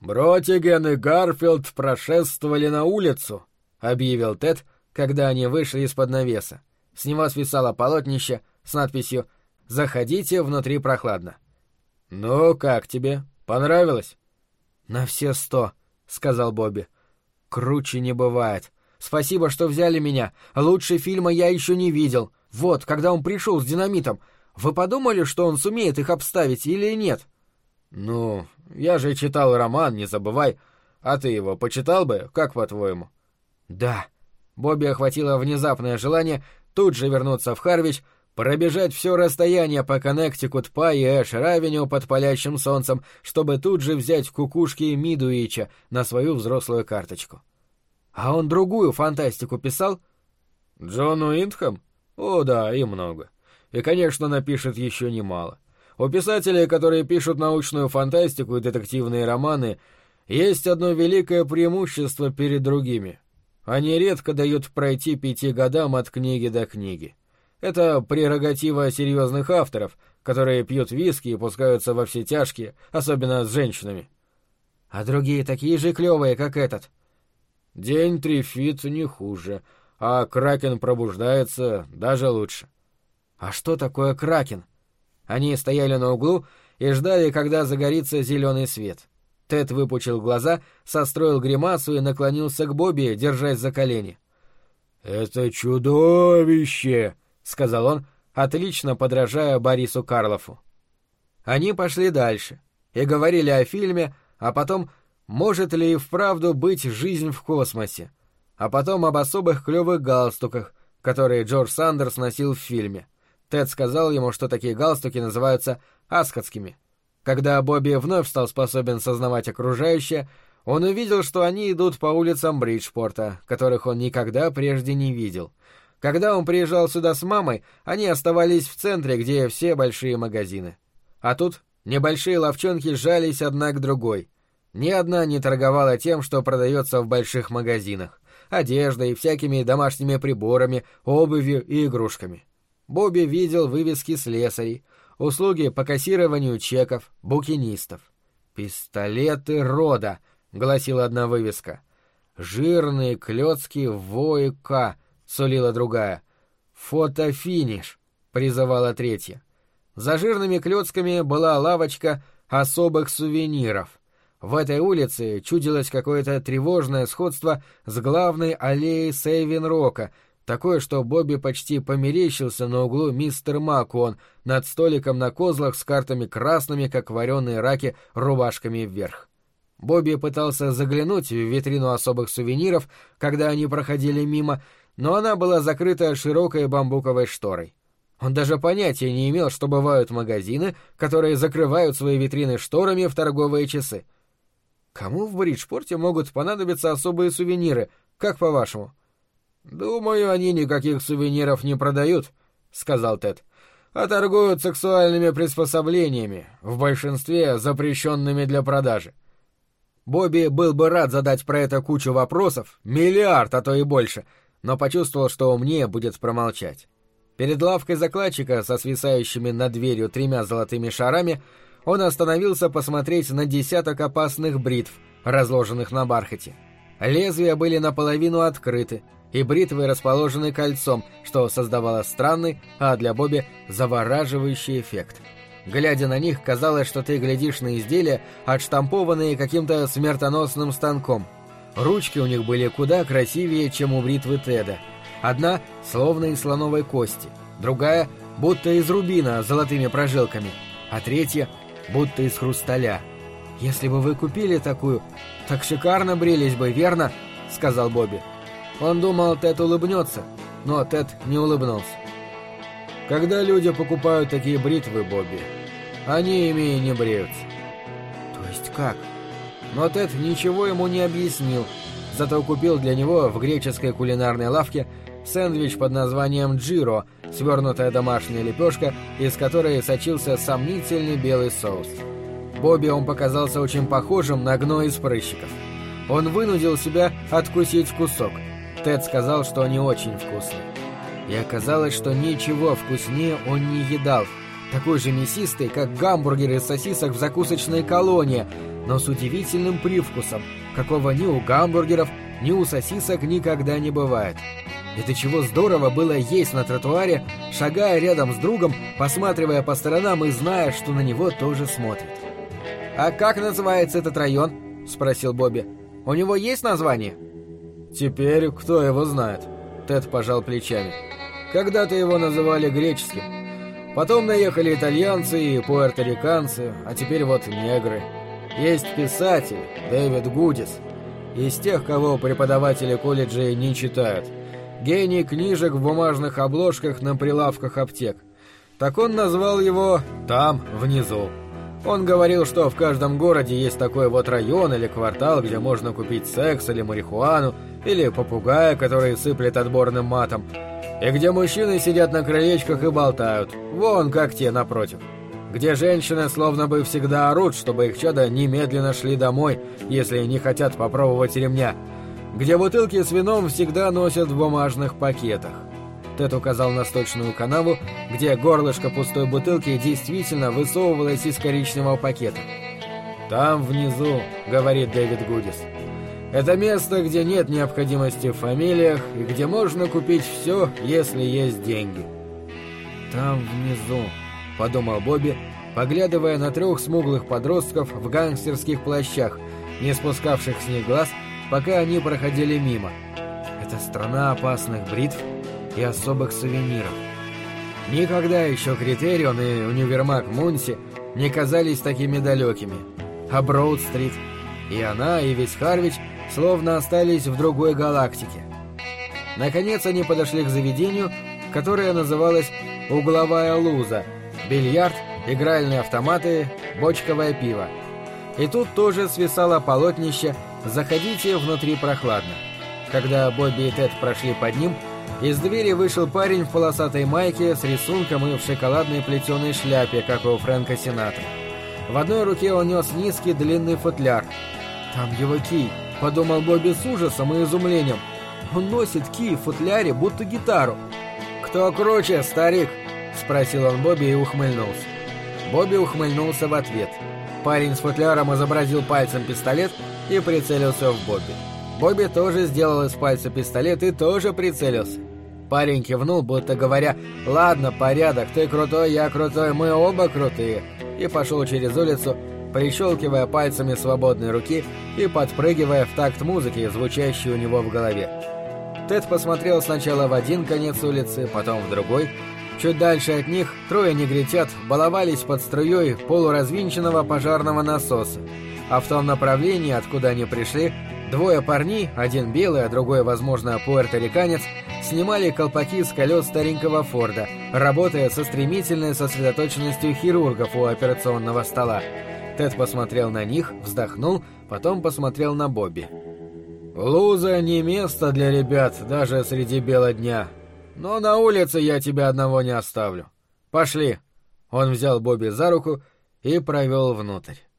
«Бротиген и Гарфилд прошествовали на улицу», — объявил Тед, когда они вышли из-под навеса. С него свисало полотнище с надписью «Заходите, внутри прохладно». «Ну, как тебе? Понравилось?» «На все 100», — сказал Бобби. «Круче не бывает. Спасибо, что взяли меня. Лучше фильма я еще не видел. Вот, когда он пришел с динамитом. Вы подумали, что он сумеет их обставить или нет?» «Ну, я же читал роман, не забывай. А ты его почитал бы, как по-твоему?» «Да». Бобби охватило внезапное желание тут же вернуться в Харвич, пробежать все расстояние по Коннектикут-Пай и Эшер-Авеню под палящим солнцем, чтобы тут же взять кукушки Мидуича на свою взрослую карточку. «А он другую фантастику писал?» «Джон Уиндхэм? О, да, и много. И, конечно, напишет еще немало. У писателей, которые пишут научную фантастику и детективные романы, есть одно великое преимущество перед другими. Они редко дают пройти 5 годам от книги до книги. Это прерогатива серьезных авторов, которые пьют виски и пускаются во все тяжкие, особенно с женщинами». «А другие такие же клевые, как этот?» «День Трифит не хуже, а Кракен пробуждается даже лучше». «А что такое Кракен?» Они стояли на углу и ждали, когда загорится зеленый свет. Тед выпучил глаза, состроил гримасу и наклонился к Бобби, держась за колени. «Это чудовище!» — сказал он, отлично подражая Борису Карлофу. Они пошли дальше и говорили о фильме, а потом, может ли и вправду быть жизнь в космосе, а потом об особых клевых галстуках, которые Джордж Сандерс носил в фильме. Тед сказал ему, что такие галстуки называются аскотскими. Когда Бобби вновь стал способен сознавать окружающее, он увидел, что они идут по улицам Бриджпорта, которых он никогда прежде не видел. Когда он приезжал сюда с мамой, они оставались в центре, где все большие магазины. А тут небольшие лавчонки сжались одна к другой. Ни одна не торговала тем, что продается в больших магазинах — одеждой, всякими домашними приборами, обувью и игрушками. Бобби видел вывески слесарей, услуги по кассированию чеков, букинистов. «Пистолеты рода», — гласила одна вывеска. «Жирные клёцки ВОИК», — сулила другая. «Фотофиниш», — призывала третья. За жирными клёцками была лавочка особых сувениров. В этой улице чудилось какое-то тревожное сходство с главной аллеей Сейвин-Рока, такое, что Бобби почти померещился на углу мистер Макуон над столиком на козлах с картами красными, как вареные раки, рубашками вверх. Бобби пытался заглянуть в витрину особых сувениров, когда они проходили мимо, но она была закрыта широкой бамбуковой шторой. Он даже понятия не имел, что бывают магазины, которые закрывают свои витрины шторами в торговые часы. Кому в Бриджпорте могут понадобиться особые сувениры, как по-вашему? «Думаю, они никаких сувениров не продают», — сказал Тед, «а торгуют сексуальными приспособлениями, в большинстве запрещенными для продажи». Бобби был бы рад задать про это кучу вопросов, миллиард, а то и больше, но почувствовал, что умнее будет промолчать. Перед лавкой закладчика со свисающими над дверью 3 золотыми шарами он остановился посмотреть на десяток опасных бритв, разложенных на бархате. Лезвия были наполовину открыты, и бритвы расположены кольцом, что создавало странный, а для Бобби завораживающий эффект. Глядя на них, казалось, что ты глядишь на изделия, отштампованные каким-то смертоносным станком. Ручки у них были куда красивее, чем у бритвы Теда. Одна словно из слоновой кости, другая будто из рубина с золотыми прожилками, а третья будто из хрусталя. «Если бы вы купили такую, так шикарно брились бы, верно?» — сказал Бобби. Он думал, Тед улыбнется, но Тед не улыбнулся. «Когда люди покупают такие бритвы, Бобби, они ими и не бреются». «То есть как?» Но Тед ничего ему не объяснил, зато купил для него в греческой кулинарной лавке сэндвич под названием «Джиро», свернутая домашняя лепешка, из которой сочился сомнительный белый соус. Бобби он показался очень похожим на гной из прыщиков. Он вынудил себя откусить кусок. Тед сказал, что они очень вкусные. И оказалось, что ничего вкуснее он не едал. Такой же мясистый, как гамбургер из сосисок в закусочной колонии, но с удивительным привкусом, какого ни у гамбургеров, ни у сосисок никогда не бывает. И до чего здорово было есть на тротуаре, шагая рядом с другом, посматривая по сторонам и зная, что на него тоже смотрят. «А как называется этот район?» — спросил Бобби. «У него есть название?» «Теперь кто его знает?» — Тед пожал плечами. «Когда-то его называли греческим. Потом наехали итальянцы и пуэрториканцы, а теперь вот негры. Есть писатель Дэвид Гудис, из тех, кого преподаватели колледжей не читают. Гений книжек в бумажных обложках на прилавках аптек. Так он назвал его «Там, внизу». Он говорил, что в каждом городе есть такой вот район или квартал, где можно купить секс или марихуану, или попугая, который сыплет отборным матом, и где мужчины сидят на крылечках и болтают, вон как те напротив. Где женщины словно бы всегда орут, чтобы их чада немедленно шли домой, если не хотят попробовать ремня. Где бутылки с вином всегда носят в бумажных пакетах. Тед указал на сточную канаву, где горлышко пустой бутылки действительно высовывалось из коричневого пакета. «Там внизу», — говорит Дэвид Гудис. «Это место, где нет необходимости в фамилиях и где можно купить все, если есть деньги». «Там внизу», — подумал Бобби, поглядывая на 3 смуглых подростков в гангстерских плащах, не спускавших с них глаз, пока они проходили мимо. «Это страна опасных бритв и особых сувениров». Никогда еще Критерион и универмаг Мунси не казались такими далекими. А Броуд-стрит, и она, и весь Харвич словно остались в другой галактике. Наконец они подошли к заведению, которое называлось «Угловая луза», бильярд, игральные автоматы, бочковое пиво. И тут тоже свисало полотнище «Заходите, внутри прохладно». Когда Бобби и Тед прошли под ним, из двери вышел парень в полосатой майке с рисунком и в шоколадной плетеной шляпе, как у Фрэнка Синатра. В одной руке он нес низкий длинный футляр. «Там его кий», — подумал Бобби с ужасом и изумлением. «Он носит кий в футляре, будто гитару». «Кто круче, старик?» — спросил он Бобби и ухмыльнулся. Бобби ухмыльнулся в ответ. Парень с футляром изобразил пальцем пистолет и прицелился в Бобби. Бобби тоже сделал из пальца пистолет и тоже прицелился. Парень кивнул, будто говоря: «Ладно, порядок, ты крутой, я крутой, мы оба крутые», и пошел через улицу, прищелкивая пальцами свободной руки и подпрыгивая в такт музыки, звучащей у него в голове. Тед посмотрел сначала в один конец улицы, потом в другой. Чуть дальше от них 3 негритят баловались под струей полуразвинченного пожарного насоса, а в том направлении, откуда они пришли, 2 парней, один белый, а другой, возможно, пуэрториканец, снимали колпаки с колес старенького Форда, работая со стремительной сосредоточенностью хирургов у операционного стола. Тед посмотрел на них, вздохнул, потом посмотрел на Бобби. «Луза не место для ребят, даже среди бела дня. Но на улице я тебя одного не оставлю. Пошли!» Он взял Бобби за руку и провел внутрь.